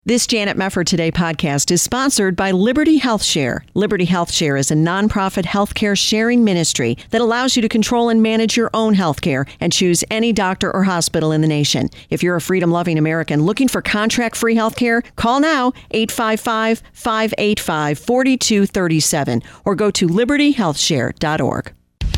This Janet Mefford Today podcast is sponsored by Liberty Health Share. Liberty Health Share is a nonprofit healthcare sharing ministry that allows you to control and manage your own healthcare and choose any doctor or hospital in the nation. If you're a freedom-loving American looking for contract-free healthcare, call now 855-585-4237 or go to libertyhealthshare.org.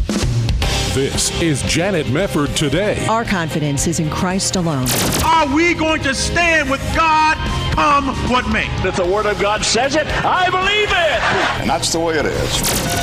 This is Janet Mefford Today. Our confidence is in Christ alone. Are we going to stand with God come what may? If the Word of God says it, I believe it. And that's the way it is.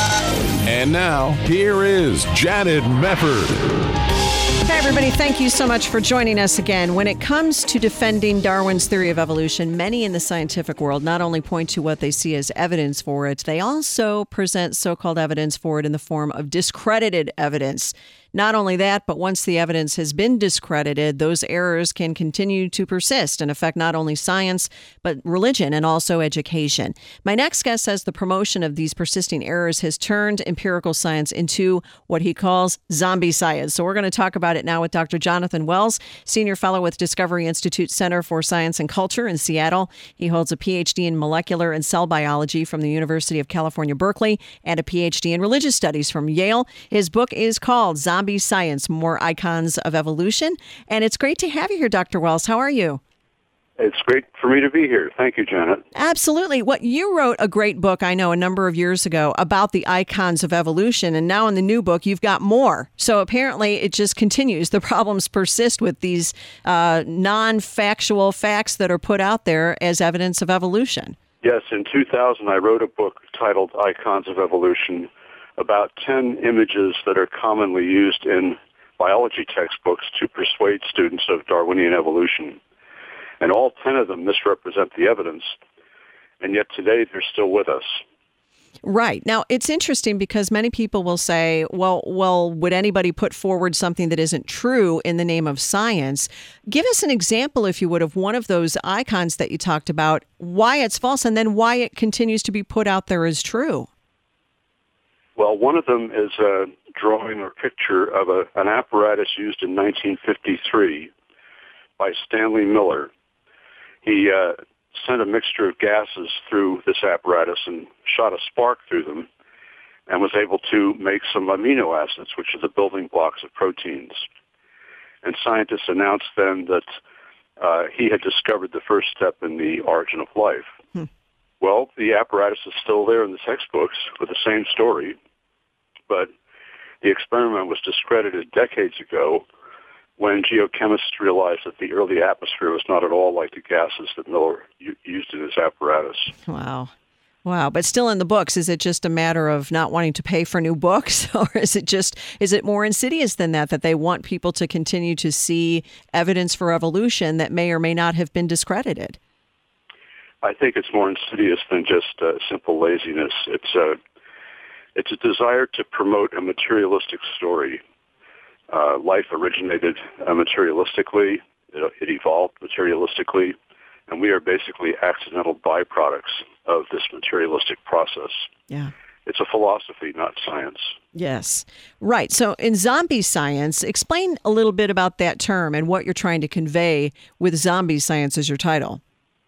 And now, here is Janet Mefford. Hey, everybody. Thank you so much for joining us again. When it comes to defending Darwin's theory of evolution, many in the scientific world not only point to what they see as evidence for it, they also present so-called evidence for it in the form of discredited evidence. Not only that, but once the evidence has been discredited, those errors can continue to persist and affect not only science, but religion and also education. My next guest says the promotion of these persisting errors has turned empirical science into what he calls zombie science. So we're going to talk about it now with Dr. Jonathan Wells, Senior Fellow with Discovery Institute Center for Science and Culture in Seattle. He holds a PhD in molecular and cell biology from the University of California, Berkeley, and a PhD in religious studies from Yale. His book is called Zombie Science, More Icons of Evolution. And it's great to have you here, Dr. Wells. How are you? It's great for me to be here. Thank you, Janet. Absolutely. You wrote a great book, I know, a number of years ago about the icons of evolution. And now in the new book, you've got more. So apparently it just continues. The problems persist with these non-factual facts that are put out there as evidence of evolution. Yes, in 2000, I wrote a book titled Icons of Evolution, about 10 images that are commonly used in biology textbooks to persuade students of Darwinian evolution. And all 10 of them misrepresent the evidence, and yet today they're still with us. Right. Now, it's interesting because many people will say, well, would anybody put forward something that isn't true in the name of science? Give us an example, if you would, of one of those icons that you talked about, why it's false, and then why it continues to be put out there as true. Well, one of them is a drawing or picture of an apparatus used in 1953 by Stanley Miller. He sent a mixture of gases through this apparatus and shot a spark through them and was able to make some amino acids, which are the building blocks of proteins. And scientists announced then that he had discovered the first step in the origin of life. Well, the apparatus is still there in the textbooks with the same story, but the experiment was discredited decades ago when geochemists realized that the early atmosphere was not at all like the gases that Miller used in his apparatus. Wow. But still in the books, is it just a matter of not wanting to pay for new books? Or is it more insidious than that they want people to continue to see evidence for evolution that may or may not have been discredited? I think it's more insidious than just simple laziness. It's a desire to promote a materialistic story. Life originated materialistically, it evolved materialistically, and we are basically accidental byproducts of this materialistic process. Yeah. It's a philosophy, not science. Yes. Right. So in zombie science, explain a little bit about that term and what you're trying to convey with zombie science as your title.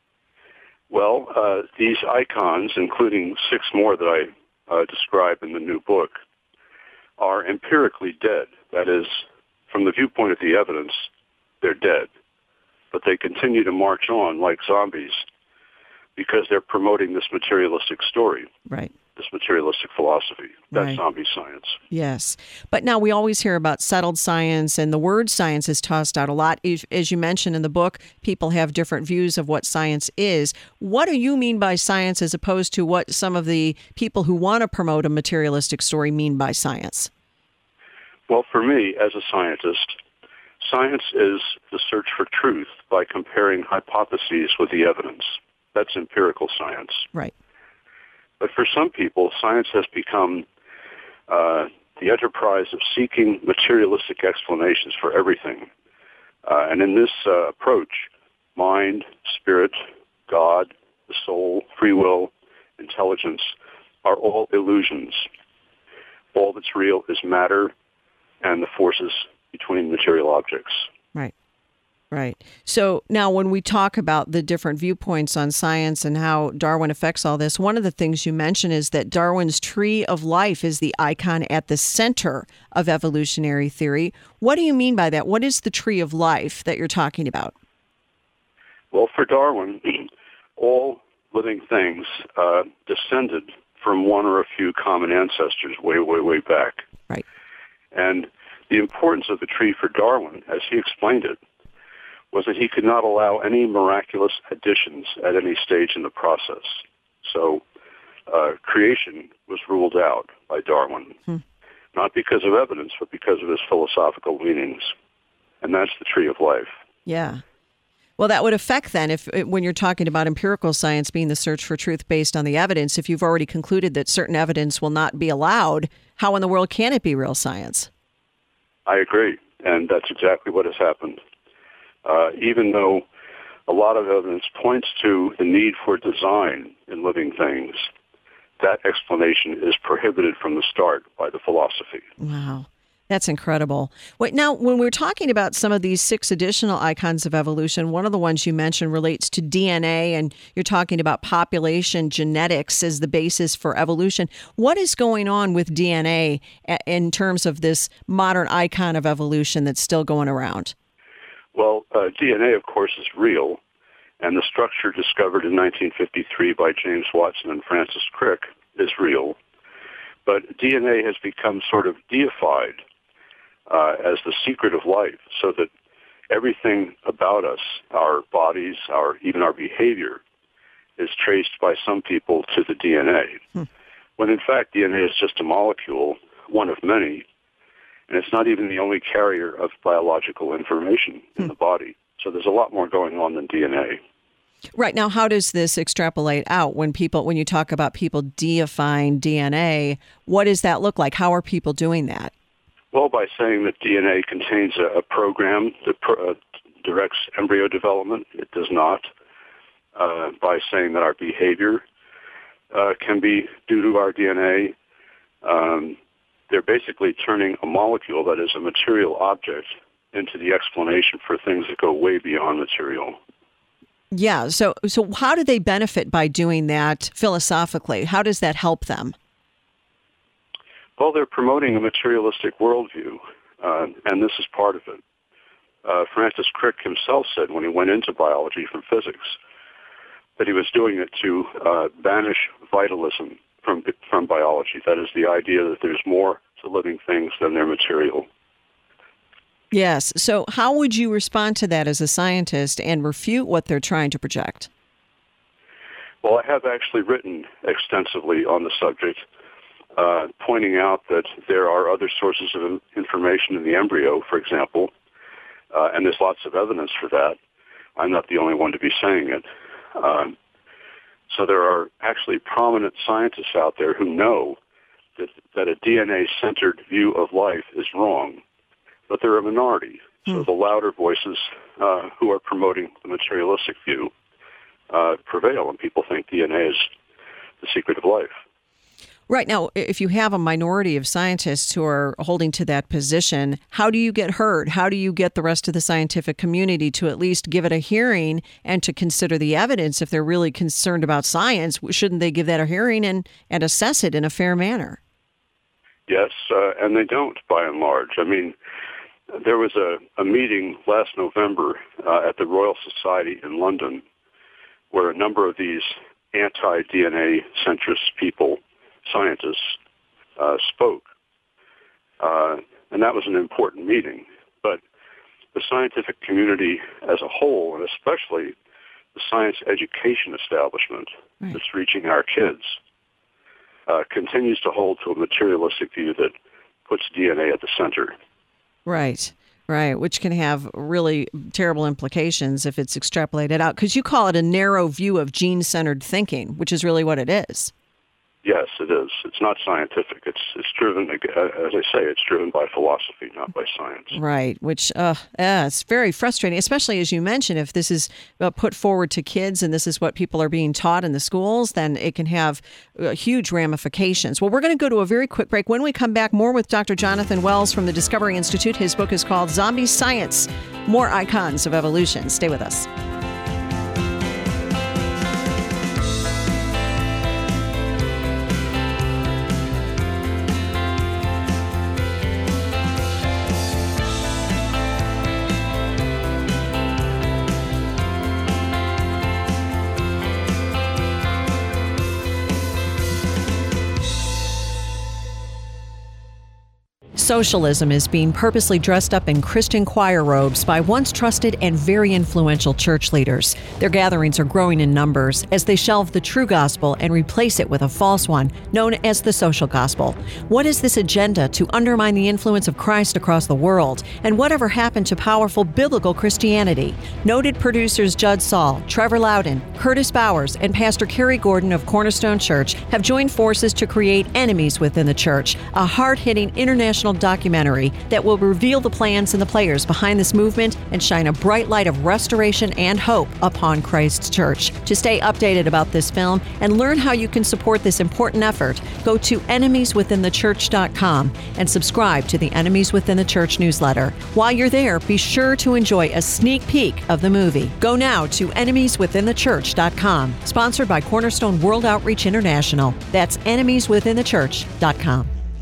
Well, these icons, including 6 more that I describe in the new book, are empirically dead. That is, from the viewpoint of the evidence, they're dead. But they continue to march on like zombies because they're promoting this materialistic story. Right. This materialistic philosophy. That's zombie science. Yes. But now we always hear about settled science, and the word science is tossed out a lot. As you mentioned in the book, people have different views of what science is. What do you mean by science as opposed to what some of the people who want to promote a materialistic story mean by science? Well, for me, as a scientist, science is the search for truth by comparing hypotheses with the evidence. That's empirical science. Right. But for some people, science has become the enterprise of seeking materialistic explanations for everything. And in this approach, mind, spirit, God, the soul, free will, intelligence are all illusions. All that's real is matter and the forces between material objects. Right. Right. So now when we talk about the different viewpoints on science and how Darwin affects all this, one of the things you mention is that Darwin's tree of life is the icon at the center of evolutionary theory. What do you mean by that? What is the tree of life that you're talking about? Well, for Darwin, all living things descended from one or a few common ancestors way, way, way back. Right. And the importance of the tree for Darwin, as he explained it, was that he could not allow any miraculous additions at any stage in the process. So creation was ruled out by Darwin, not because of evidence, but because of his philosophical leanings. And that's the tree of life. Yeah. Well, that would affect then, when you're talking about empirical science being the search for truth based on the evidence, if you've already concluded that certain evidence will not be allowed, how in the world can it be real science? I agree, and that's exactly what has happened. Even though a lot of evidence points to the need for design in living things, that explanation is prohibited from the start by the philosophy. Wow. That's incredible. Wait, now, when we're talking about some of these 6 additional icons of evolution, one of the ones you mentioned relates to DNA, and you're talking about population genetics as the basis for evolution. What is going on with DNA in terms of this modern icon of evolution that's still going around? Well, DNA, of course, is real, and the structure discovered in 1953 by James Watson and Francis Crick is real. But DNA has become sort of deified as the secret of life, so that everything about us, our bodies, even our behavior, is traced by some people to the DNA. When in fact DNA is just a molecule, one of many, and it's not even the only carrier of biological information in the body. So there's a lot more going on than DNA. Right. Now, how does this extrapolate out when you talk about people deifying DNA? What does that look like? How are people doing that? Well, by saying that DNA contains a program that directs embryo development. It does not. By saying that our behavior can be due to our DNA. They're basically turning a molecule that is a material object into the explanation for things that go way beyond material. Yeah. So how do they benefit by doing that philosophically? How does that help them? Well, they're promoting a materialistic worldview, and this is part of it. Francis Crick himself said when he went into biology from physics that he was doing it to banish vitalism from biology. That is the idea that there's more to living things than their material. Yes. So how would you respond to that as a scientist and refute what they're trying to project? Well, I have actually written extensively on the subject, pointing out that there are other sources of information in the embryo, for example, and there's lots of evidence for that. I'm not the only one to be saying it. So there are actually prominent scientists out there who know that a DNA-centered view of life is wrong, but they're a minority. So the louder voices who are promoting the materialistic view prevail, and people think DNA is the secret of life. Right. Now, if you have a minority of scientists who are holding to that position, how do you get heard? How do you get the rest of the scientific community to at least give it a hearing and to consider the evidence? If they're really concerned about science, shouldn't they give that a hearing and assess it in a fair manner? Yes, and they don't, by and large. I mean, there was a meeting last November at the Royal Society in London where a number of these anti-DNA centrist people, scientists, spoke. And that was an important meeting. But the scientific community as a whole, and especially the science education establishment that's reaching our kids, continues to hold to a materialistic view that puts DNA at the center. Right. Right, which can have really terrible implications if it's extrapolated out, because you call it a narrow view of gene-centered thinking, which is really what it is. Yes, it is. It's not scientific. It's driven, as I say, it's driven by philosophy, not by science. Right, which it's very frustrating, especially as you mentioned, if this is put forward to kids and this is what people are being taught in the schools, then it can have huge ramifications. Well, we're going to go to a very quick break. When we come back, more with Dr. Jonathan Wells from the Discovery Institute. His book is called Zombie Science, More Icons of Evolution. Stay with us. Socialism is being purposely dressed up in Christian choir robes by once trusted and very influential church leaders. Their gatherings are growing in numbers as they shelve the true gospel and replace it with a false one known as the social gospel. What is this agenda to undermine the influence of Christ across the world? And whatever happened to powerful biblical Christianity? Noted producers Judd Saul, Trevor Loudon, Curtis Bowers, and Pastor Kerry Gordon of Cornerstone Church have joined forces to create Enemies Within the Church, a hard-hitting international documentary that will reveal the plans and the players behind this movement and shine a bright light of restoration and hope upon Christ's church. To stay updated about this film and learn how you can support this important effort, go to enemieswithinthechurch.com and subscribe to the Enemies Within the Church newsletter. While you're there, be sure to enjoy a sneak peek of the movie. Go now to enemieswithinthechurch.com, sponsored by Cornerstone World Outreach International. That's enemieswithinthechurch.com.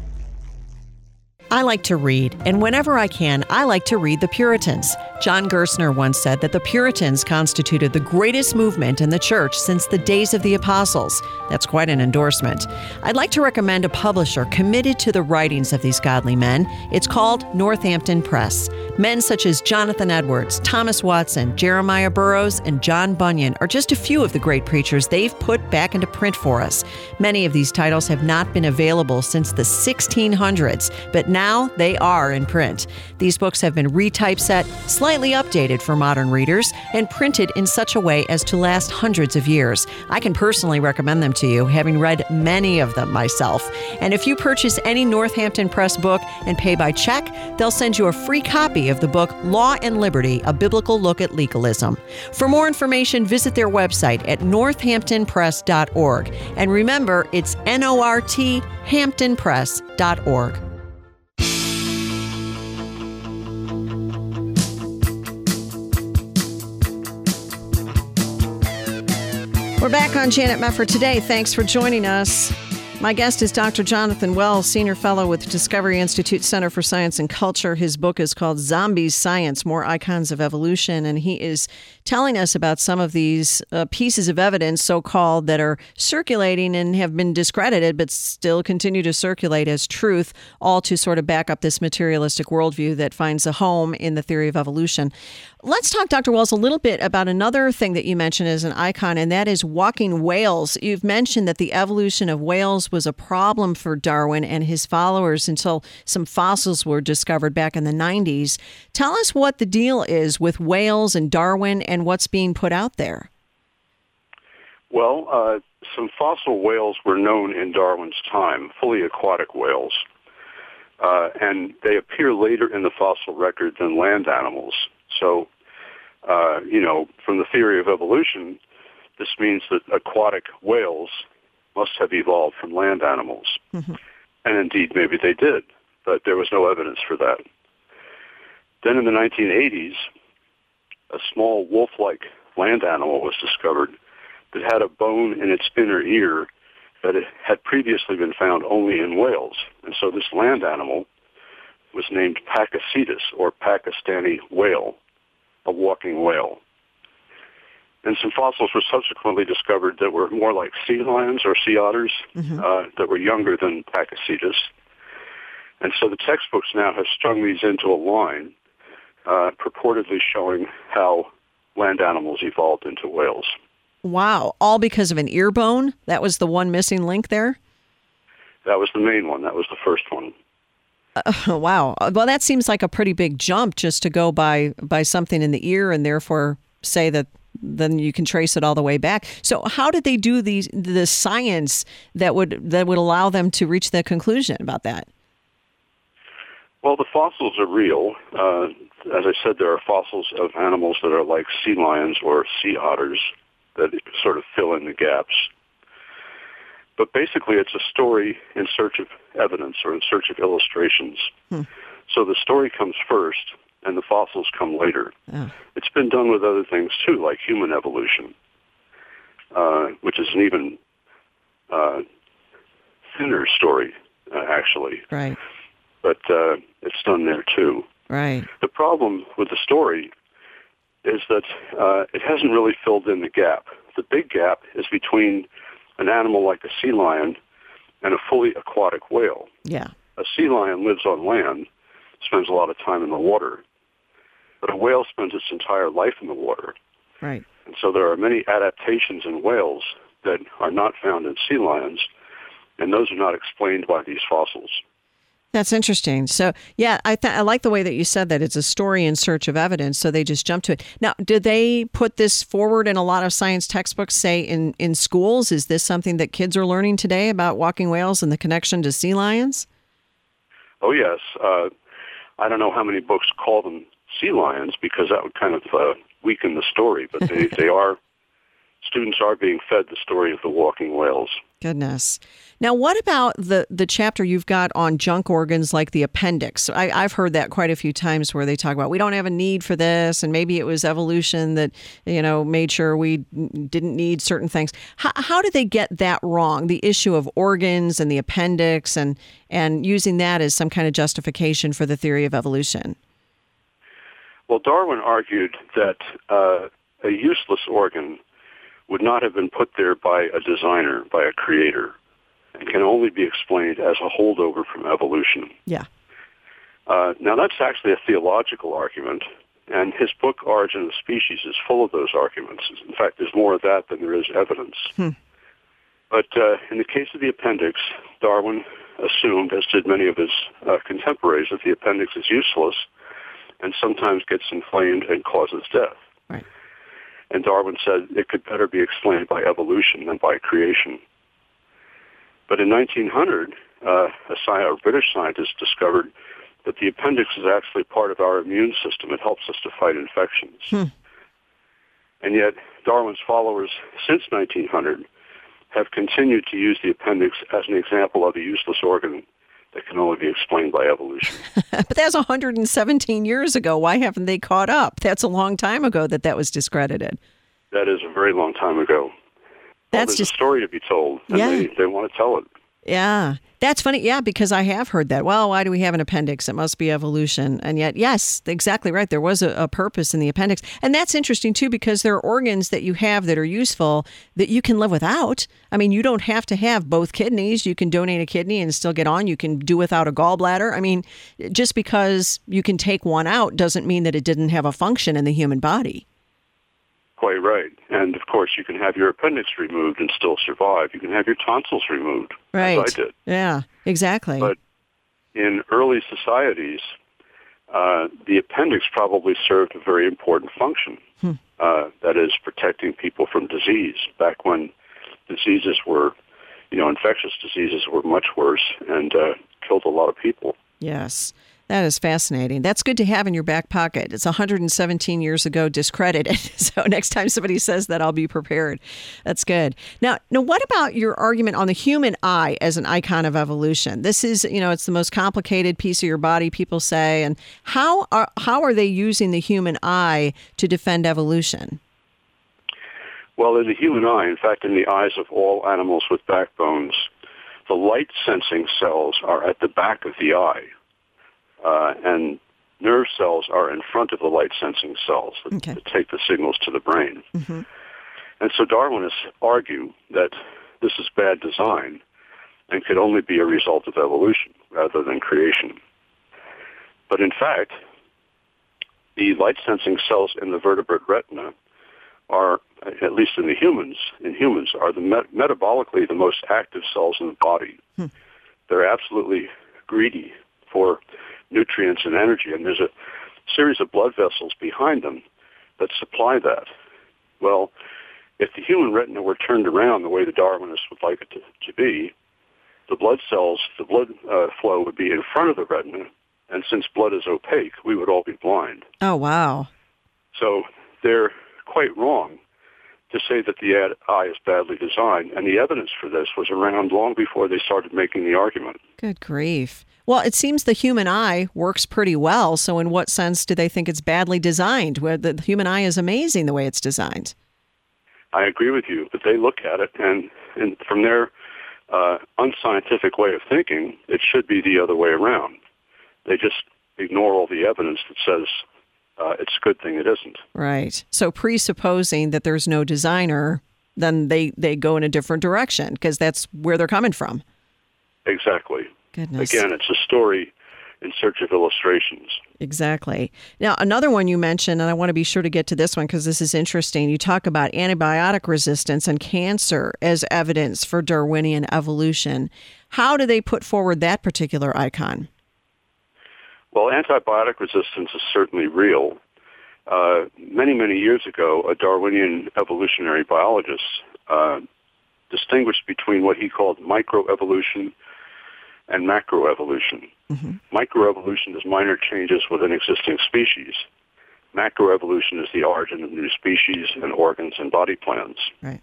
I like to read, and whenever I can, I like to read the Puritans. John Gerstner once said that the Puritans constituted the greatest movement in the church since the days of the apostles. That's quite an endorsement. I'd like to recommend a publisher committed to the writings of these godly men. It's called Northampton Press. Men such as Jonathan Edwards, Thomas Watson, Jeremiah Burroughs, and John Bunyan are just a few of the great preachers they've put back into print for us. Many of these titles have not been available since the 1600s, but now they are in print. These books have been retypeset, slightly updated for modern readers, and printed in such a way as to last hundreds of years. I can personally recommend them to you, having read many of them myself. And if you purchase any Northampton Press book and pay by check, they'll send you a free copy of the book Law and Liberty, A Biblical Look at Legalism. For more information, visit their website at northamptonpress.org. And remember, it's northamptonpress.org. We're back on Janet Mefford today. Thanks for joining us. My guest is Dr. Jonathan Wells, Senior Fellow with Discovery Institute Center for Science and Culture. His book is called Zombie Science, More Icons of Evolution, and he is telling us about some of these pieces of evidence, so-called, that are circulating and have been discredited, but still continue to circulate as truth, all to sort of back up this materialistic worldview that finds a home in the theory of evolution. Let's talk, Dr. Wells, a little bit about another thing that you mentioned as an icon, and that is walking whales. You've mentioned that the evolution of whales was a problem for Darwin and his followers until some fossils were discovered back in the 90s. Tell us what the deal is with whales and Darwin and what's being put out there. Well, some fossil whales were known in Darwin's time, fully aquatic whales, and they appear later in the fossil record than land animals. So, from the theory of evolution, this means that aquatic whales must have evolved from land animals. Mm-hmm. And indeed, maybe they did, but there was no evidence for that. Then in the 1980s, a small wolf-like land animal was discovered that had a bone in its inner ear that had previously been found only in whales. And so this land animal was named Pakicetus, or Pakistani whale, a walking whale. And some fossils were subsequently discovered that were more like sea lions or sea otters, mm-hmm. That were younger than Pakicetus. And so the textbooks now have strung these into a line, purportedly showing how land animals evolved into whales. Wow. All because of an ear bone? That was the one missing link there? That was the main one. That was the first one. Wow. Well, that seems like a pretty big jump just to go by something in the ear and therefore say that then you can trace it all the way back. So how did they do the science that would allow them to reach that conclusion about that? Well, the fossils are real. As I said, there are fossils of animals that are like sea lions or sea otters that sort of fill in the gaps. But basically, it's a story in search of evidence or in search of illustrations. So the story comes first, and the fossils come later. It's been done with other things, too, like human evolution, which is an even thinner story, actually. Right. But it's done there, too. Right. The problem with the story is that it hasn't really filled in the gap. The big gap is between an animal like a sea lion and a fully aquatic whale. Yeah. A sea lion lives on land, spends a lot of time in the water, but a whale spends its entire life in the water. Right. And so there are many adaptations in whales that are not found in sea lions, and those are not explained by these fossils. That's interesting. So, yeah, I like the way that you said that. It's a story in search of evidence, so they just jump to it. Now, did they put this forward in a lot of science textbooks, say, in schools? Is this something that kids are learning today about walking whales and the connection to sea lions? Oh, yes. I don't know how many books call them sea lions because that would kind of weaken the story, but students are being fed the story of the walking whales. Goodness. Now, what about the chapter you've got on junk organs like the appendix? I've heard that quite a few times where they talk about we don't have a need for this, and maybe it was evolution that, made sure we didn't need certain things. How did they get that wrong, the issue of organs and the appendix and using that as some kind of justification for the theory of evolution? Well, Darwin argued that a useless organ would not have been put there by a designer, by a creator, and can only be explained as a holdover from evolution. Yeah. Now, that's actually a theological argument, and his book, Origin of Species, is full of those arguments. In fact, there's more of that than there is evidence. But in the case of the appendix, Darwin assumed, as did many of his contemporaries, that the appendix is useless and sometimes gets inflamed and causes death. Right. And Darwin said it could better be explained by evolution than by creation. But in 1900, a British scientist discovered that the appendix is actually part of our immune system. It helps us to fight infections. And yet, Darwin's followers since 1900 have continued to use the appendix as an example of a useless organ that can only be explained by evolution. But that's 117 years ago. Why haven't they caught up? That's a long time ago that was discredited. That is a very long time ago. There's a story to be told, and they want to tell it. Yeah. That's funny. Yeah, because I have heard that. Well, why do we have an appendix? It must be evolution. And yet, yes, exactly right. There was a purpose in the appendix. And that's interesting, too, because there are organs that you have that are useful that you can live without. I mean, you don't have to have both kidneys. You can donate a kidney and still get on. You can do without a gallbladder. I mean, just because you can take one out doesn't mean that it didn't have a function in the human body. Quite right. And, of course, you can have your appendix removed and still survive. You can have your tonsils removed, as I did. Yeah, exactly. But in early societies, the appendix probably served a very important function. That is, protecting people from disease. Back when diseases were, infectious diseases were much worse and killed a lot of people. Yes. That is fascinating. That's good to have in your back pocket. It's 117 years ago discredited. So next time somebody says that, I'll be prepared. That's good. Now, what about your argument on the human eye as an icon of evolution? This is, it's the most complicated piece of your body, people say. And how are they using the human eye to defend evolution? Well, in the human eye, in fact, in the eyes of all animals with backbones, the light-sensing cells are at the back of the eye. And nerve cells are in front of the light-sensing cells that take the signals to the brain. Mm-hmm. And so Darwinists argue that this is bad design and could only be a result of evolution rather than creation. But in fact, the light-sensing cells in the vertebrate retina are, at least in humans, are the metabolically the most active cells in the body. They're absolutely greedy for nutrients and energy, and there's a series of blood vessels behind them that supply that. Well, if the human retina were turned around the way the Darwinists would like it to be, the blood flow would be in front of the retina, and since blood is opaque, we would all be blind. Oh, wow. So they're quite wrong to say that the eye is badly designed, and the evidence for this was around long before they started making the argument. Good grief. Well, it seems the human eye works pretty well, so in what sense do they think it's badly designed? Where the human eye is amazing the way it's designed. I agree with you, but they look at it, and from their unscientific way of thinking, it should be the other way around. They just ignore all the evidence that says it's a good thing it isn't. Right. So presupposing that there's no designer, then they go in a different direction because that's where they're coming from. Exactly. Goodness. Again, it's a story in search of illustrations. Exactly. Now, another one you mentioned, and I want to be sure to get to this one because this is interesting. You talk about antibiotic resistance and cancer as evidence for Darwinian evolution. How do they put forward that particular icon? Well, antibiotic resistance is certainly real. Many, many years ago, a Darwinian evolutionary biologist distinguished between what he called microevolution and macroevolution. Mm-hmm. Microevolution is minor changes within existing species. Macroevolution is the origin of new species and organs and body plans. Right.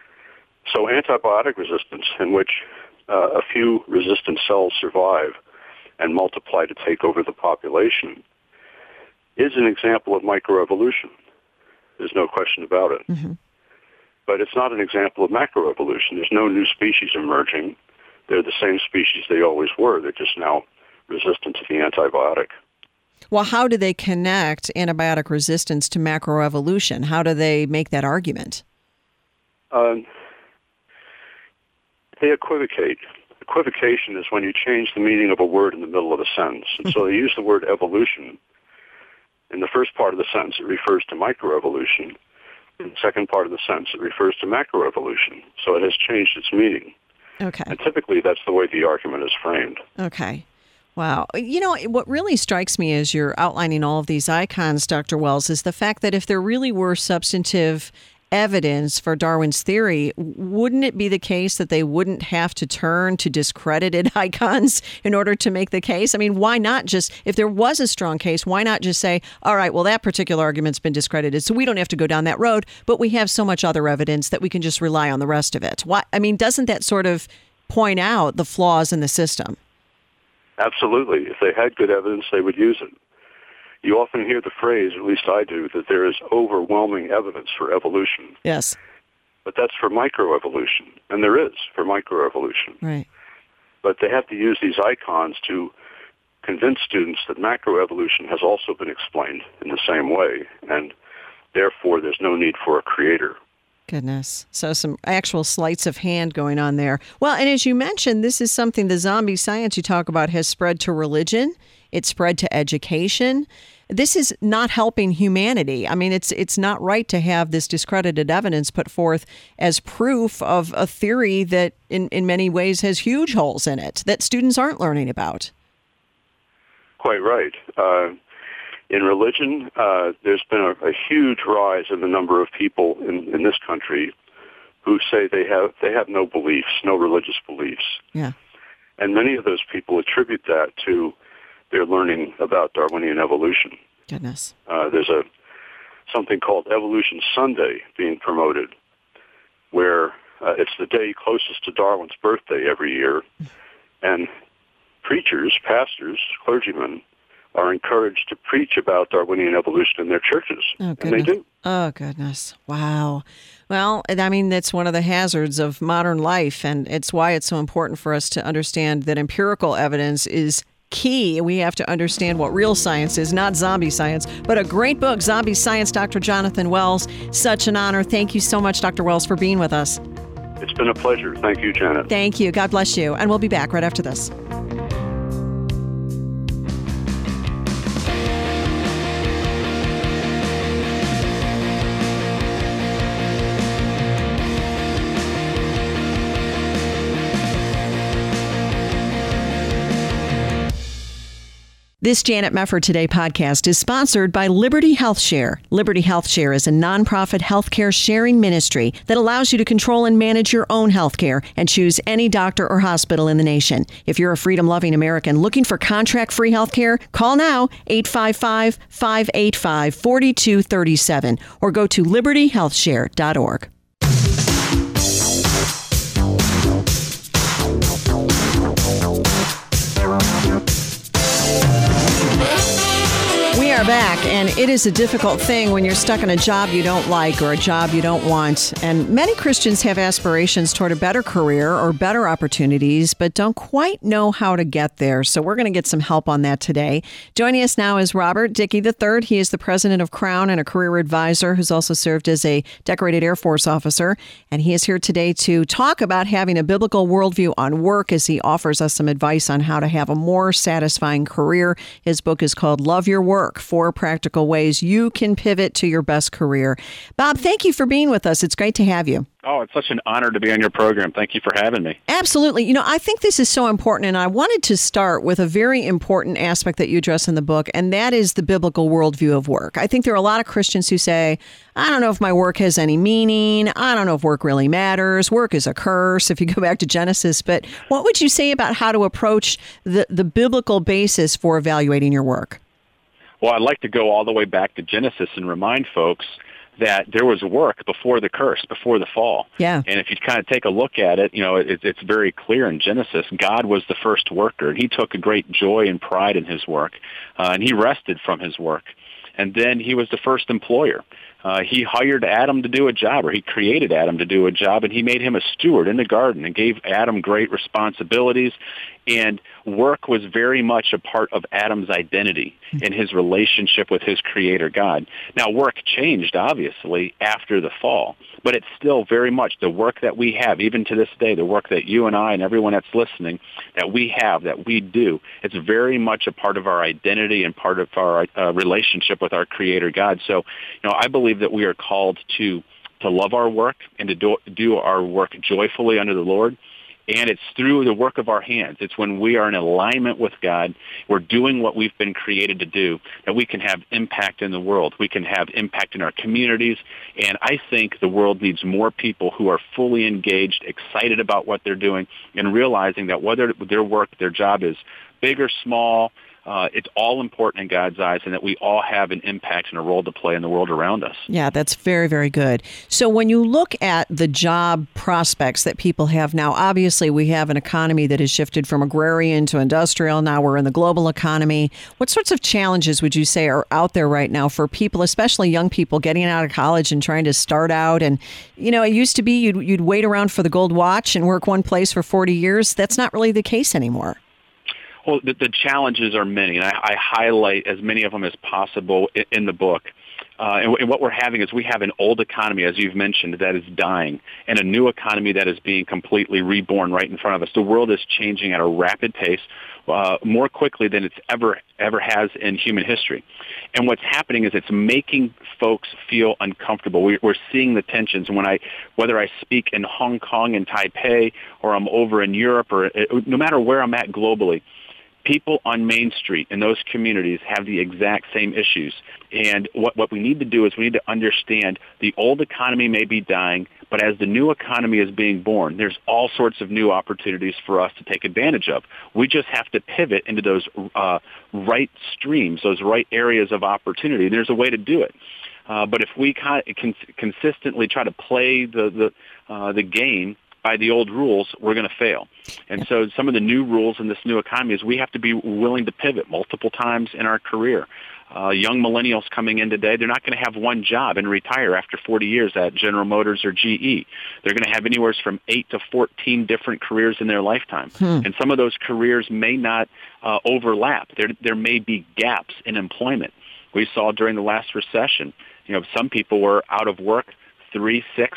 So antibiotic resistance, in which a few resistant cells survive and multiply to take over the population, is an example of microevolution. There's no question about it. Mm-hmm. But it's not an example of macroevolution. There's no new species emerging. They're the same species they always were. They're just now resistant to the antibiotic. Well, how do they connect antibiotic resistance to macroevolution? How do they make that argument? They equivocate. Equivocation is when you change the meaning of a word in the middle of a sentence. And so they use the word evolution. In the first part of the sentence, it refers to microevolution. In the second part of the sentence, it refers to macroevolution. So it has changed its meaning. Okay. And typically, that's the way the argument is framed. Okay. Wow. You know, what really strikes me as you're outlining all of these icons, Dr. Wells, is the fact that if there really were substantive evidence for Darwin's theory, wouldn't it be the case that they wouldn't have to turn to discredited icons in order to make the case? I mean, why not just, if there was a strong case, why not just say, all right, well, that particular argument's been discredited, so we don't have to go down that road, but we have so much other evidence that we can just rely on the rest of it. Why? I mean, doesn't that sort of point out the flaws in the system? Absolutely. If they had good evidence, they would use it. You often hear the phrase, at least I do, that there is overwhelming evidence for evolution. Yes. But that's for microevolution, and there is for microevolution. Right. But they have to use these icons to convince students that macroevolution has also been explained in the same way, and therefore there's no need for a creator. Goodness. So some actual sleights of hand going on there. Well, and as you mentioned, this is something, the zombie science you talk about has spread to religion. It's spread to education. This is not helping humanity. I mean, it's not right to have this discredited evidence put forth as proof of a theory that in many ways has huge holes in it that students aren't learning about. Quite right. In religion, there's been a huge rise in the number of people in this country who say they have no beliefs, no religious beliefs. Yeah. And many of those people attribute that to their learning about Darwinian evolution. Goodness. There's something called Evolution Sunday being promoted, where it's the day closest to Darwin's birthday every year, and preachers, pastors, clergymen are encouraged to preach about Darwinian evolution in their churches. Oh, and they do. Oh, goodness. Wow. Well, I mean, that's one of the hazards of modern life, and it's why it's so important for us to understand that empirical evidence is key. We have to understand what real science is, not zombie science. But a great book, Zombie Science, Dr. Jonathan Wells. Such an honor. Thank you so much, Dr. Wells, for being with us. It's been a pleasure. Thank you, Janet. Thank you. God bless you. And we'll be back right after this. This Janet Mefford Today podcast is sponsored by Liberty Health Share. Liberty Health Share is a nonprofit healthcare sharing ministry that allows you to control and manage your own healthcare and choose any doctor or hospital in the nation. If you're a freedom-loving American looking for contract-free healthcare, call now 855-585-4237 or go to libertyhealthshare.org. We are back, and it is a difficult thing when you're stuck in a job you don't like or a job you don't want. And many Christians have aspirations toward a better career or better opportunities, but don't quite know how to get there. So we're going to get some help on that today. Joining us now is Robert Dickey III. He is the president of Crown and a career advisor who's also served as a decorated Air Force officer. And he is here today to talk about having a biblical worldview on work as he offers us some advice on how to have a more satisfying career. His book is called Love Your Work, 4 Practical Ways You Can Pivot to Your Best Career. Bob, thank you for being with us. It's great to have you. Oh, it's such an honor to be on your program. Thank you for having me. Absolutely. You know, I think this is so important, and I wanted to start with a very important aspect that you address in the book, and that is the biblical worldview of work. I think there are a lot of Christians who say, I don't know if my work has any meaning. I don't know if work really matters. Work is a curse, if you go back to Genesis. But what would you say about how to approach the biblical basis for evaluating your work? Well, I'd like to go all the way back to Genesis and remind folks that there was work before the curse, before the fall. Yeah. And if you kind of take a look at it, you know, it's very clear in Genesis. God was the first worker, and he took a great joy and pride in his work, and he rested from his work. And then he was the first employer. He hired Adam to do a job, or he created Adam to do a job, and he made him a steward in the garden and gave Adam great responsibilities. And work was very much a part of Adam's identity in his relationship with his creator, God. Now, work changed, obviously, after the fall, but it's still very much the work that we have, even to this day, the work that you and I and everyone that's listening, that we have, that we do. It's very much a part of our identity and part of our relationship with our creator, God. So, you know, I believe that we are called to love our work and to do our work joyfully under the Lord. And it's through the work of our hands. It's when we are in alignment with God, we're doing what we've been created to do, that we can have impact in the world. We can have impact in our communities. And I think the world needs more people who are fully engaged, excited about what they're doing, and realizing that whether their work, their job is big or small, it's all important in God's eyes, and that we all have an impact and a role to play in the world around us. Yeah, that's very, very good. So when you look at the job prospects that people have now, obviously we have an economy that has shifted from agrarian to industrial. Now we're in the global economy. What sorts of challenges would you say are out there right now for people, especially young people getting out of college and trying to start out? And, you know, it used to be you'd wait around for the gold watch and work one place for 40 years. That's not really the case anymore. Well, the challenges are many, and I highlight as many of them as possible in the book. And what we're having is we have an old economy, as you've mentioned, that is dying, and a new economy that is being completely reborn right in front of us. The world is changing at a rapid pace, more quickly than it's ever has in human history. And what's happening is it's making folks feel uncomfortable. We're seeing the tensions. And whether I speak in Hong Kong and Taipei, or I'm over in Europe, or no matter where I'm at globally, people on Main Street in those communities have the exact same issues. And what we need to do is we need to understand the old economy may be dying, but as the new economy is being born, there's all sorts of new opportunities for us to take advantage of. We just have to pivot into those right streams, those right areas of opportunity. There's a way to do it. But if we consistently try to play the game by the old rules, we're going to fail. And so some of the new rules in this new economy is we have to be willing to pivot multiple times in our career. Young millennials coming in today, they're not going to have one job and retire after 40 years at General Motors or GE. They're going to have anywhere from 8 to 14 different careers in their lifetime. And some of those careers may not overlap. There may be gaps in employment. We saw during the last recession, you know, some people were out of work 3, 6,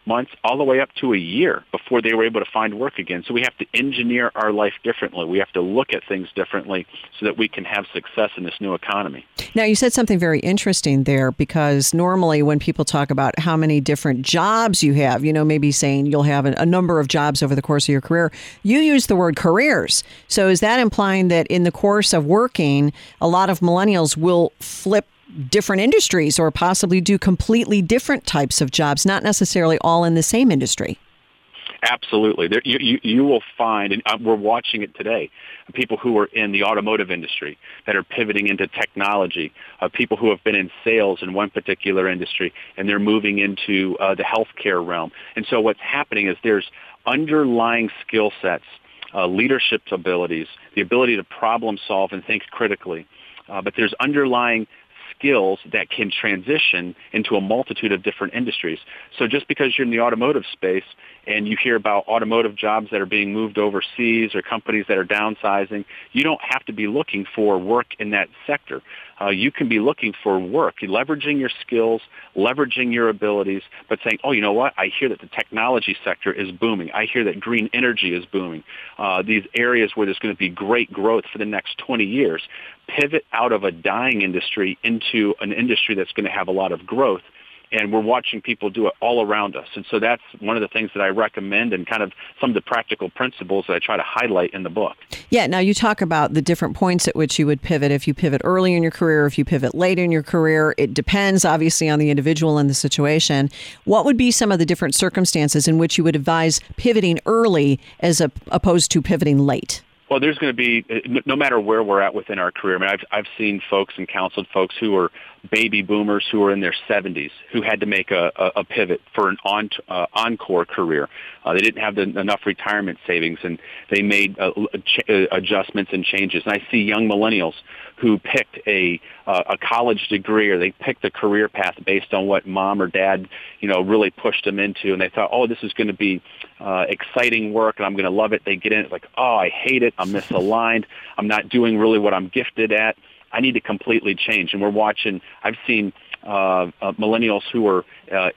months, all the way up to a year before they were able to find work again. So we have to engineer our life differently. We have to look at things differently so that we can have success in this new economy. Now, you said something very interesting there, because normally when people talk about how many different jobs you have, maybe saying you'll have a number of jobs over the course of your career, you use the word careers. So is that implying that in the course of working, a lot of millennials will flip different industries or possibly do completely different types of jobs, not necessarily all in the same industry? Absolutely. You will find, and we're watching it today, people who are in the automotive industry that are pivoting into technology, people who have been in sales in one particular industry, and they're moving into the healthcare realm. And so what's happening is there's underlying skill sets, leadership abilities, the ability to problem solve and think critically, but there's underlying skills that can transition into a multitude of different industries. So just because you're in the automotive space and you hear about automotive jobs that are being moved overseas or companies that are downsizing, you don't have to be looking for work in that sector. You can be looking for work, leveraging your skills, leveraging your abilities, but saying, oh, you know what? I hear that the technology sector is booming. I hear that green energy is booming. These areas where there's going to be great growth for the next 20 years. Pivot out of a dying industry into an industry that's going to have a lot of growth. And we're watching people do it all around us. And so that's one of the things that I recommend, and kind of some of the practical principles that I try to highlight in the book. Yeah. Now, you talk about the different points at which you would pivot. If you pivot early in your career, if you pivot late in your career, it depends obviously on the individual and the situation. What would be some of the different circumstances in which you would advise pivoting early as opposed to pivoting late? Well, there's going to be, no matter where we're at within our career. I mean, I've seen folks and counseled folks who are baby boomers who are in their 70s who had to make a pivot for an encore career. They didn't have enough retirement savings, and they made adjustments and changes. And I see young millennials who picked a college degree, or they picked a career path based on what mom or dad, really pushed them into, and they thought, oh, this is going to be exciting work, and I'm going to love it. They get in, it's like, oh, I hate it. I'm misaligned. I'm not doing really what I'm gifted at. I need to completely change. And I've seen millennials who are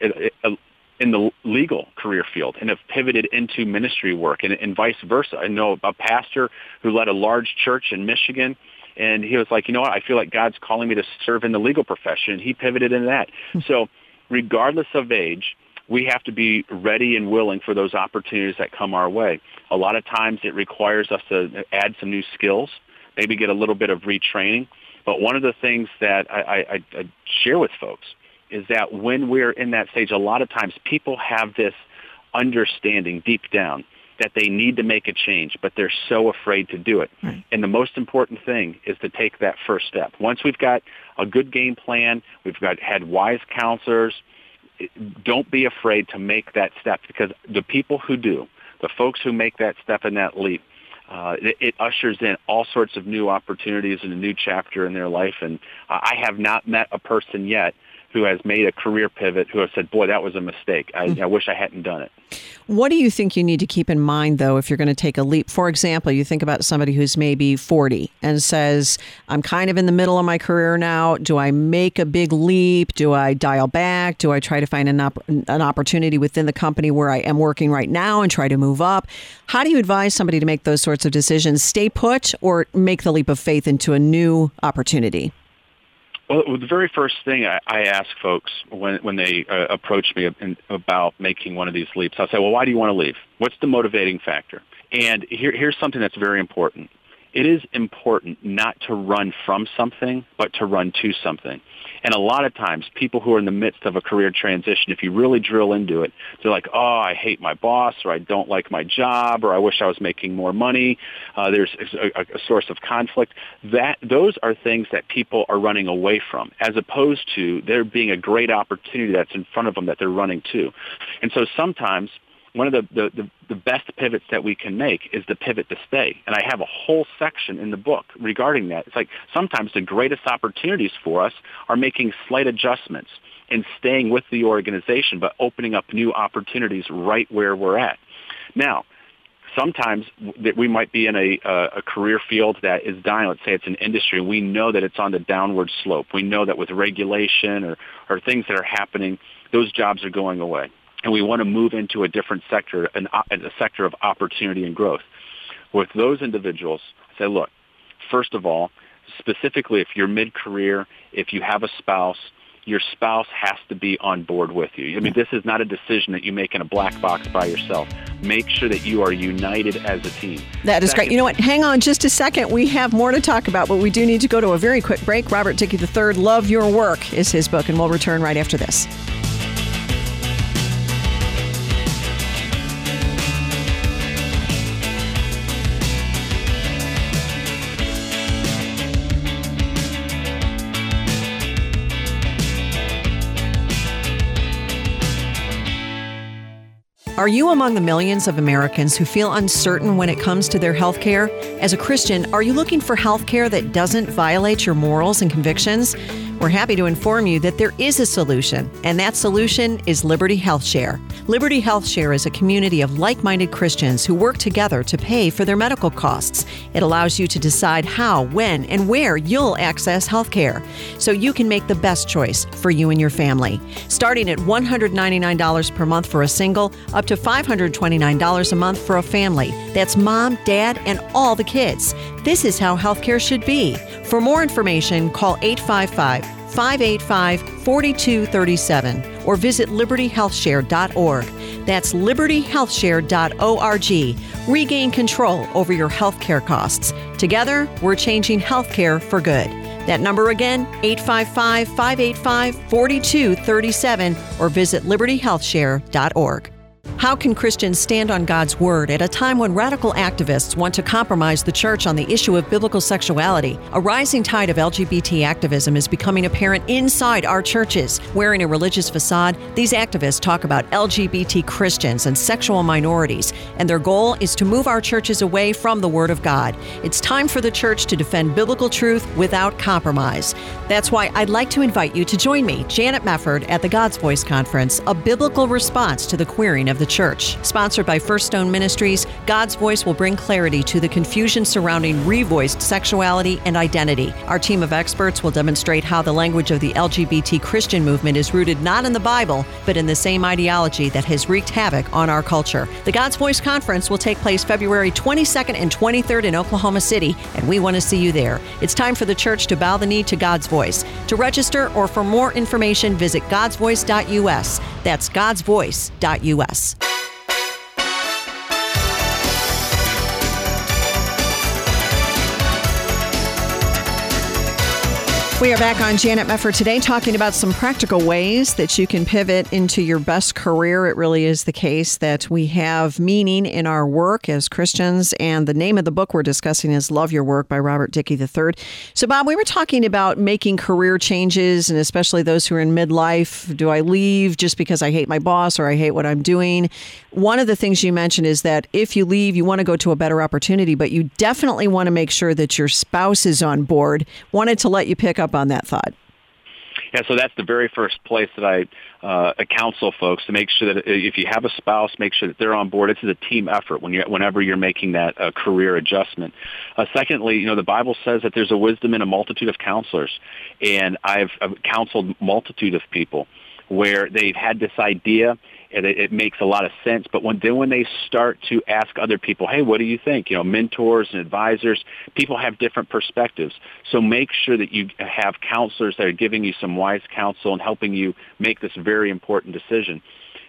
in the legal career field and have pivoted into ministry work, and vice versa. I know a pastor who led a large church in Michigan, and he was like, you know what, I feel like God's calling me to serve in the legal profession. And he pivoted into that. So regardless of age, we have to be ready and willing for those opportunities that come our way. A lot of times it requires us to add some new skills, maybe get a little bit of retraining. But one of the things that I share with folks is that when we're in that stage, a lot of times people have this understanding deep down that they need to make a change, but they're so afraid to do it. Right. And the most important thing is to take that first step. Once we've got a good game plan, had wise counselors, don't be afraid to make that step, because the people who do, the folks who make that step and that leap, it ushers in all sorts of new opportunities and a new chapter in their life. And I have not met a person yet who has made a career pivot who has said, boy, that was a mistake. I wish I hadn't done it. What do you think you need to keep in mind, though, if you're going to take a leap? For example, you think about somebody who's maybe 40 and says, I'm kind of in the middle of my career now. Do I make a big leap? Do I dial back? Do I try to find an opportunity within the company where I am working right now and try to move up? How do you advise somebody to make those sorts of decisions? Stay put or make the leap of faith into a new opportunity? Well, the very first thing I ask folks when they approach me about making one of these leaps, I'll say, well, why do you want to leave? What's the motivating factor? And here's something that's very important. It is important not to run from something, but to run to something. And a lot of times, people who are in the midst of a career transition, if you really drill into it, they're like, oh, I hate my boss, or I don't like my job, or I wish I was making more money. There's a source of conflict. Those are things that people are running away from, as opposed to there being a great opportunity that's in front of them that they're running to. And so sometimes one of the best pivots that we can make is the pivot to stay. And I have a whole section in the book regarding that. It's like sometimes the greatest opportunities for us are making slight adjustments and staying with the organization, but opening up new opportunities right where we're at. Now, sometimes we might be in a career field that is dying. Let's say it's an industry, and we know that it's on the downward slope. We know that with regulation or things that are happening, those jobs are going away. and we want to move into a different sector, a sector of opportunity and growth. With those individuals, I say, look, first of all, specifically if you're mid-career, if you have a spouse, your spouse has to be on board with you. I mean, this is not a decision that you make in a black box by yourself. Make sure that you are united as a team. That is great. You know what? Hang on just a second. We have more to talk about, but we do need to go to a very quick break. Robert Dickey III, Love Your Work is his book, and we'll return right after this. Are you among the millions of Americans who feel uncertain when it comes to their health care? As a Christian, are you looking for health care that doesn't violate your morals and convictions? We're happy to inform you that there is a solution, and that solution is Liberty Health Share. Liberty Health Share is a community of like-minded Christians who work together to pay for their medical costs. It allows you to decide how, when, and where you'll access health care, so you can make the best choice for you and your family. Starting at $199 per month for a single, up to $529 a month for a family. That's mom, dad, and all the kids. This is how healthcare should be. For more information, call 855-585-4237 or visit libertyhealthshare.org. That's libertyhealthshare.org. Regain control over your healthcare costs. Together, we're changing healthcare for good. That number again, 855-585-4237 or visit libertyhealthshare.org. How can Christians stand on God's Word at a time when radical activists want to compromise the church on the issue of biblical sexuality? A rising tide of LGBT activism is becoming apparent inside our churches. Wearing a religious facade, these activists talk about LGBT Christians and sexual minorities, and their goal is to move our churches away from the Word of God. It's time for the church to defend biblical truth without compromise. That's why I'd like to invite you to join me, Janet Mefford, at the God's Voice Conference, a biblical response to the queering of the church. Sponsored by First Stone Ministries, God's Voice will bring clarity to the confusion surrounding revoiced sexuality and identity. Our team of experts will demonstrate how the language of the LGBT Christian movement is rooted not in the Bible, but in the same ideology that has wreaked havoc on our culture. The God's Voice Conference will take place February 22nd and 23rd in Oklahoma City, and we want to see you there. It's time for the church to bow the knee to God's voice. To register or for more information, visit godsvoice.us. That's godsvoice.us. We are back on Janet Mefford today talking about some practical ways that you can pivot into your best career. It really is the case that we have meaning in our work as Christians, and the name of the book we're discussing is Love Your Work by Robert Dickey III. So, Bob, we were talking about making career changes, and especially those who are in midlife. Do I leave just because I hate my boss or I hate what I'm doing? One of the things you mentioned is that if you leave, you want to go to a better opportunity, but you definitely want to make sure that your spouse is on board. Wanted to let you pick up on that thought. Yeah, so that's the very first place that I counsel folks to make sure that if you have a spouse, make sure that they're on board. It's a team effort whenever you're making that career adjustment. Secondly, the Bible says that there's a wisdom in a multitude of counselors, and I've counseled multitude of people where they've had this idea and it makes a lot of sense. But when they start to ask other people, hey, what do you think? Mentors and advisors, people have different perspectives. So make sure that you have counselors that are giving you some wise counsel and helping you make this very important decision.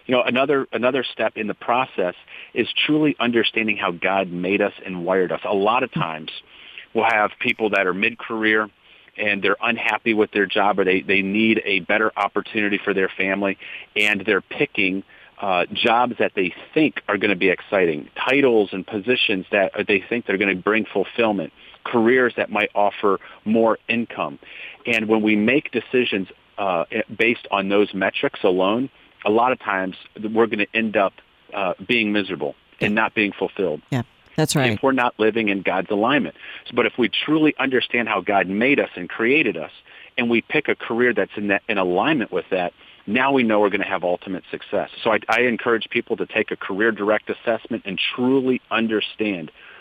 Another step in the process is truly understanding how God made us and wired us. A lot of times we'll have people that are mid-career and they're unhappy with their job, or they need a better opportunity for their family, and they're picking jobs that they think are going to be exciting, titles and positions that they think they're going to bring fulfillment, careers that might offer more income. And when we make decisions based on those metrics alone, a lot of times we're going to end up being miserable and not being fulfilled. Yeah. That's right. If we're not living in God's alignment. But if we truly understand how God made us and created us, and we pick a career that's in alignment with that, now we know we're going to have ultimate success. So I encourage people to take a career direct assessment and truly understand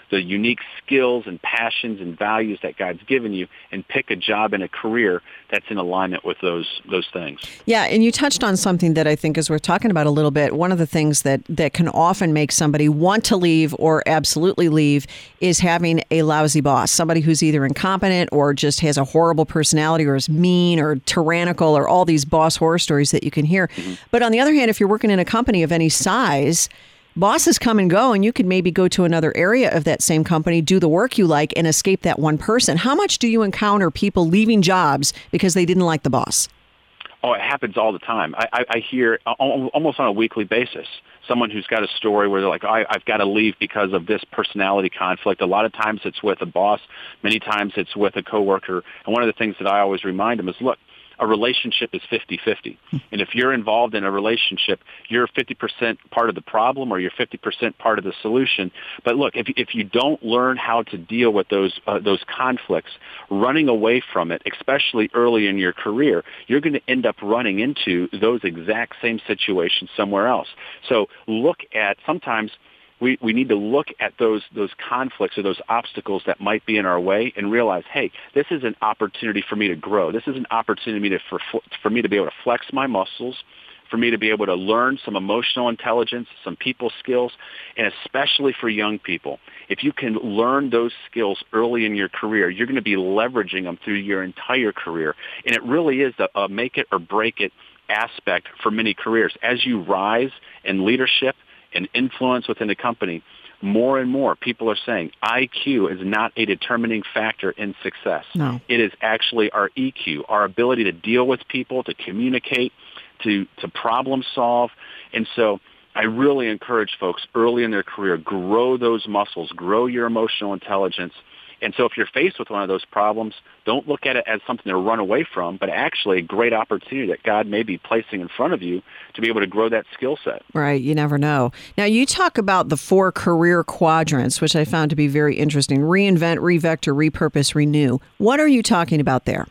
the unique skills and passions and values that God's given you, and pick a job and a career that's in alignment with those things. Yeah, and you touched on something that I think is worth talking about a little bit. One of the things that can often make somebody want to leave or absolutely leave is having a lousy boss, somebody who's either incompetent or just has a horrible personality or is mean or tyrannical or all these boss horror stories that you can hear. Mm-hmm. But on the other hand, if you're working in a company of any size, bosses come and go, and you could maybe go to another area of that same company, do the work you like, and escape that one person. How much do you encounter people leaving jobs because they didn't like the boss? Oh, it happens all the time. I hear almost on a weekly basis someone who's got a story where they're like, I've got to leave because of this personality conflict. A lot of times it's with a boss. Many times it's with a coworker. And one of the things that I always remind them is, look, a relationship is 50-50. And if you're involved in a relationship, you're 50% part of the problem or you're 50% part of the solution. But look, if you don't learn how to deal with those conflicts, running away from it, especially early in your career, you're going to end up running into those exact same situations somewhere else. So look at, sometimes we need to look at those conflicts or those obstacles that might be in our way and realize, hey, this is an opportunity for me to grow. This is an opportunity for me to be able to flex my muscles, for me to be able to learn some emotional intelligence, some people skills, and especially for young people. If you can learn those skills early in your career, you're going to be leveraging them through your entire career. And it really is a make it or break it aspect for many careers. As you rise in leadership and influence within the company, more and more people are saying IQ is not a determining factor in success. No. It is actually our EQ, our ability to deal with people, to communicate, to problem solve. And so I really encourage folks early in their career, grow those muscles, grow your emotional intelligence. And so if you're faced with one of those problems, don't look at it as something to run away from, but actually a great opportunity that God may be placing in front of you to be able to grow that skill set. Right. You never know. Now, you talk about the 4 career quadrants, which I found to be very interesting. Reinvent, revector, repurpose, renew. What are you talking about there?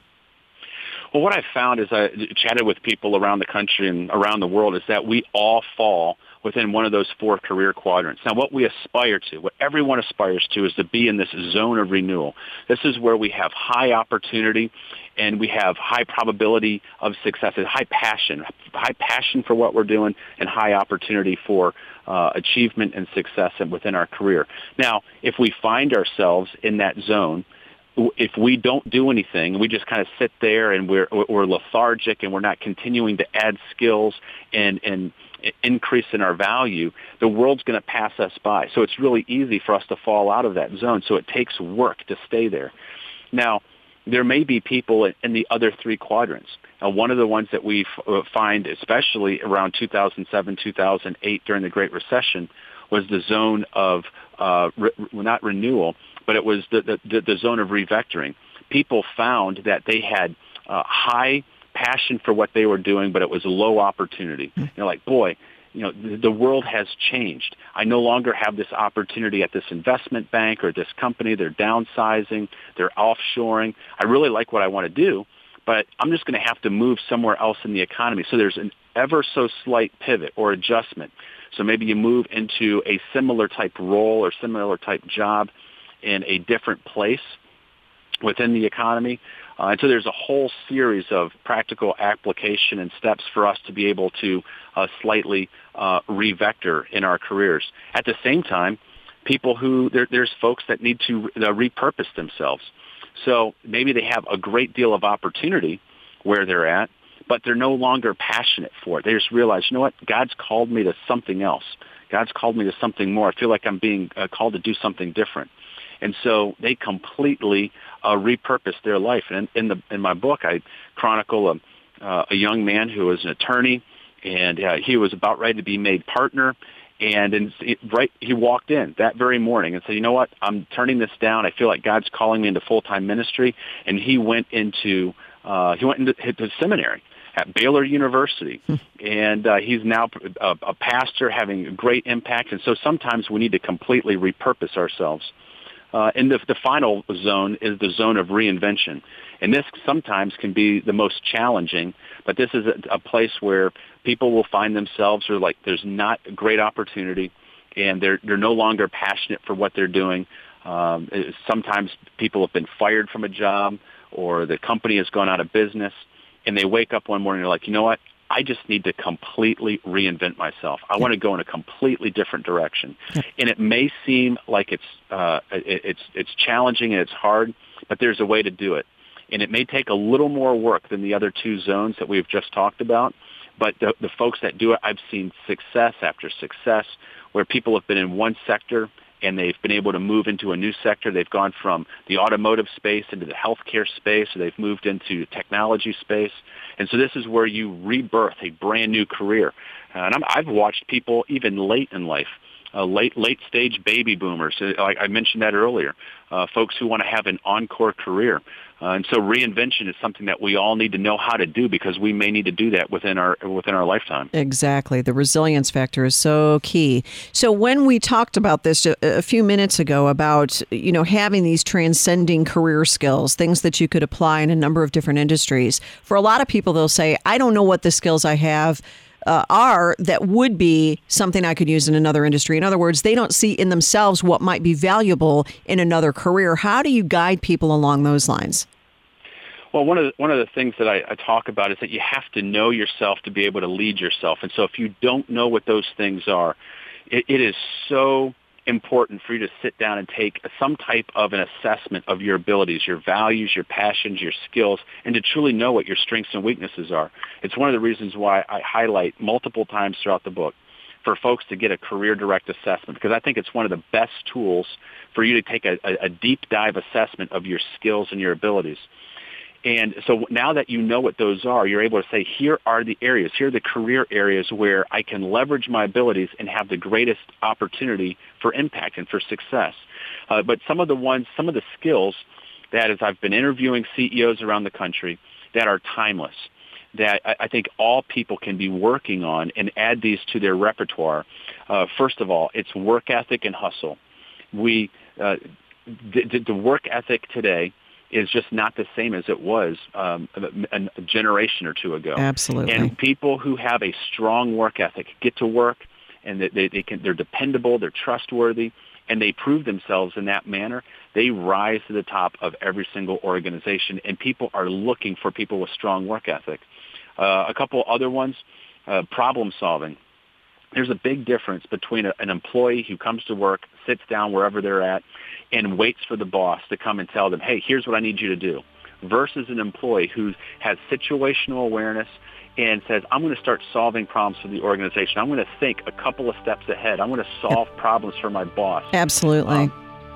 Well, what I found as I chatted with people around the country and around the world is that we all fall within one of those 4 career quadrants. Now, what we aspire to, what everyone aspires to, is to be in this zone of renewal. This is where we have high opportunity and we have high probability of success, and high passion for what we're doing, and high opportunity for achievement and success within our career. Now, if we find ourselves in that zone, if we don't do anything, we just kind of sit there and we're lethargic and we're not continuing to add skills and increase in our value, the world's going to pass us by. So it's really easy for us to fall out of that zone. So it takes work to stay there. Now, there may be people in the other 3 quadrants. One of the ones that we find, especially around 2007, 2008 during the Great Recession, was the zone of not renewal, but it was the zone of revectoring. People found that they had high passion for what they were doing, but it was low opportunity. You're like, boy, the world has changed. I no longer have this opportunity at this investment bank or this company. They're downsizing. They're offshoring. I really like what I want to do, but I'm just going to have to move somewhere else in the economy. So there's an ever so slight pivot or adjustment. So maybe you move into a similar type role or similar type job in a different place within the economy. And so there's a whole series of practical application and steps for us to be able to slightly revector in our careers. At the same time, there's folks that need to repurpose themselves. So maybe they have a great deal of opportunity where they're at, but they're no longer passionate for it. They just realize, you know what, God's called me to something else. God's called me to something more. I feel like I'm being called to do something different. And so they completely repurpose their life. And in my book, I chronicle a young man who was an attorney, and he was about ready to be made partner. And he walked in that very morning and said, you know what, I'm turning this down. I feel like God's calling me into full-time ministry. And he went into his seminary at Baylor University. And he's now a pastor having a great impact. And so sometimes we need to completely repurpose ourselves. And the final zone is the zone of reinvention. And this sometimes can be the most challenging, but this is a place where people will find themselves there's not great opportunity, and they're no longer passionate for what they're doing. Sometimes people have been fired from a job, or the company has gone out of business, and they wake up one morning and they're like, you know what? I just need to completely reinvent myself. I want to go in a completely different direction. And it may seem like it's challenging and it's hard, but there's a way to do it. And it may take a little more work than the other two zones that we've just talked about. But the folks that do it, I've seen success after success where people have been in one sector and they've been able to move into a new sector. They've gone from the automotive space into the healthcare space, or they've moved into technology space. And so this is where you rebirth a brand new career. And I've watched people even late in life, late stage baby boomers. I mentioned that earlier. Folks who want to have an encore career. And so reinvention is something that we all need to know how to do, because we may need to do that within our lifetime. Exactly. The resilience factor is so key. So when we talked about this a few minutes ago about, having these transcending career skills, things that you could apply in a number of different industries, for a lot of people, they'll say, I don't know what the skills I have are that would be something I could use in another industry. In other words, they don't see in themselves what might be valuable in another career. How do you guide people along those lines? Well, one of the things that I talk about is that you have to know yourself to be able to lead yourself. And so if you don't know what those things are, it is so important for you to sit down and take some type of an assessment of your abilities, your values, your passions, your skills, and to truly know what your strengths and weaknesses are. It's one of the reasons why I highlight multiple times throughout the book for folks to get a career direct assessment, because I think it's one of the best tools for you to take a deep dive assessment of your skills and your abilities. And so now that you know what those are, you're able to say, here are the areas, here are the career areas where I can leverage my abilities and have the greatest opportunity for impact and for success. But some of the skills that, as I've been interviewing CEOs around the country, that are timeless, that I think all people can be working on and add these to their repertoire. First of all, it's work ethic and hustle. The work ethic today is just not the same as it was a generation or two ago. Absolutely. And people who have a strong work ethic get to work, and they're dependable, they're trustworthy, and they prove themselves in that manner. They rise to the top of every single organization, and people are looking for people with strong work ethic. A couple other ones, problem solving. There's a big difference between an employee who comes to work, sits down wherever they're at, and waits for the boss to come and tell them, hey, here's what I need you to do, versus an employee who has situational awareness and says, I'm going to start solving problems for the organization. I'm going to think a couple of steps ahead. I'm going to solve problems for my boss. Absolutely.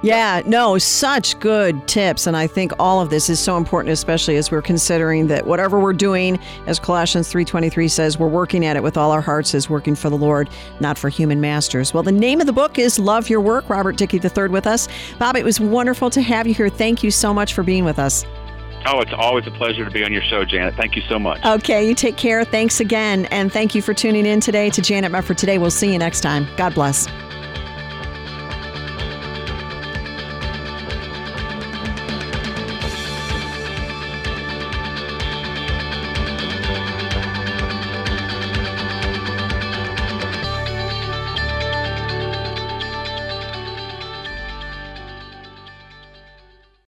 Such good tips. And I think all of this is so important, especially as we're considering that whatever we're doing, as Colossians 3:23 says, we're working at it with all our hearts as working for the Lord, not for human masters. Well, the name of the book is Love Your Work. Robert Dickey III with us. Bob, it was wonderful to have you here. Thank you so much for being with us. Oh, it's always a pleasure to be on your show, Janet. Thank you so much. Okay, you take care. Thanks again. And thank you for tuning in today to Janet Mefford Today. We'll see you next time. God bless.